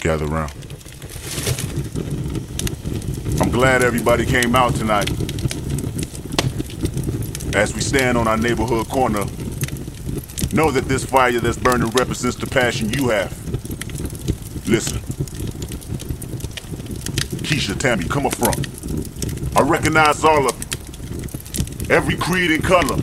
gather round. I'm glad everybody came out tonight. As we stand on our neighborhood corner, know that this fire that's burning represents the passion you have. Listen. Keisha, Tammy, come up front. I recognize all of you. Every creed and color.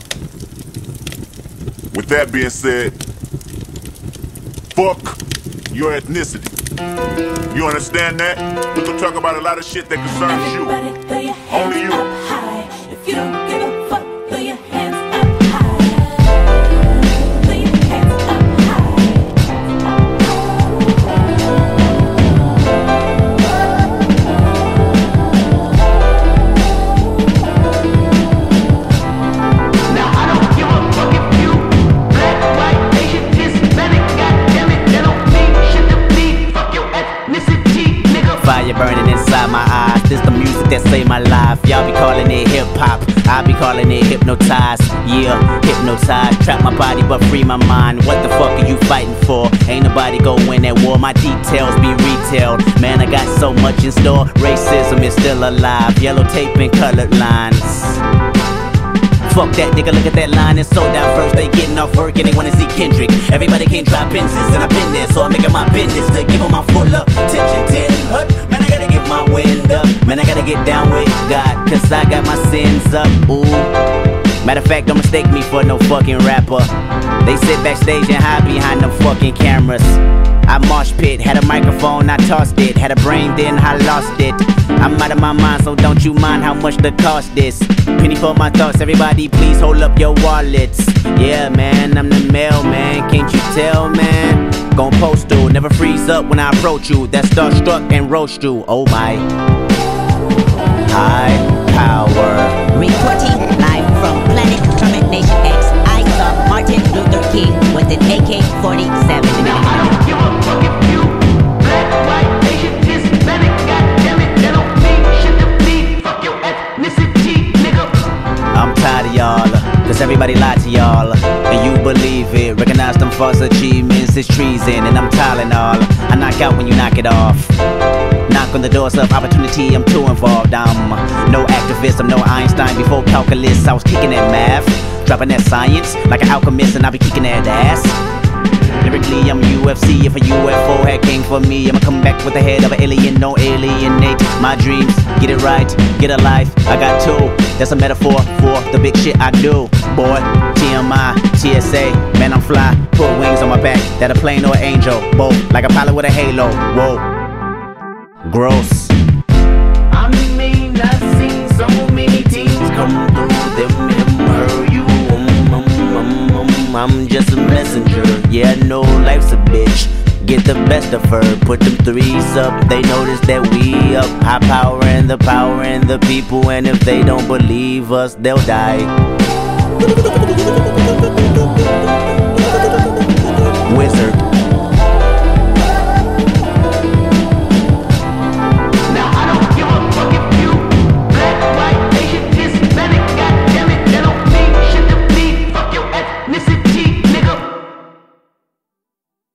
With that being said, fuck your ethnicity. You understand that? We can talk about a lot of shit that concerns you. Only you. If you don't give a fuck, throw your hands up high. Throw your hands up Now I don't give a fuck if you black, white, Asian, Hispanic, goddammit, that don't mean shit to me. Fuck your ethnicity, nigga. Fire burning inside my eyes. This the music that saved my life. Y'all be calling it hip hop, I be calling it hypnotized. Yeah, hypnotized. Trap my body but free my mind. What the fuck are you fighting for? Ain't nobody go win that war. My details be retailed. Man, I got so much in store. Racism is still alive. Yellow tape and colored lines. Fuck that nigga, look at that line, it's so diverse. They getting off work and they wanna see Kendrick. Everybody can't drop Benzes and I've been there, so I'm making my business to give them my full attention. 10 hut, man, I gotta get my wind up. Man, I gotta get down with God, cause I got my sins up. Ooh. Matter of fact, don't mistake me for no fucking rapper. They sit backstage and hide behind them fucking cameras. I mosh pit, had a microphone, I tossed it. Had a brain, then I lost it. I'm out of my mind, so don't you mind how much the cost is. Penny for my thoughts, everybody please hold up your wallets. Yeah man, I'm the mailman, can't you tell man? Gon' postal, never freeze up when I approach you. That's starstruck and roast you, oh my. High power. Reporting live from Planet Kermit Nation X, I saw Martin Luther King with an AK-47. Now I don't give a fuck if you black, white, Asian, Hispanic, goddammit, that don't mean shit to me. Fuck your ethnicity, nigga. I'm tired of y'all, cause everybody lied to y'all, and you believe it. Recognize them false achievements, it's treason, and I'm Tylenol. I knock out when you knock it off. Knock on the doors of opportunity, I'm too involved. I'm no activist, I'm no Einstein. Before calculus, I was kicking that math, dropping that science like an alchemist, and I be kicking that ass. Lyrically, I'm UFC. If a UFO had came for me, I'ma come back with the head of an alien. No alienate my dreams. Get it right, get a life. I got two. That's a metaphor for the big shit I do. Boy, TMI, TSA, man I'm fly. Put wings on my back, that a plane or an angel. Both, like a pilot with a halo. Whoa. Gross. I mean, I've seen so many teams come through them and hurt you. I'm just a messenger. Yeah, I know life's a bitch. Get the best of her, put them threes up. They notice that we up. High power and the people. And if they don't believe us, they'll die. Wizard.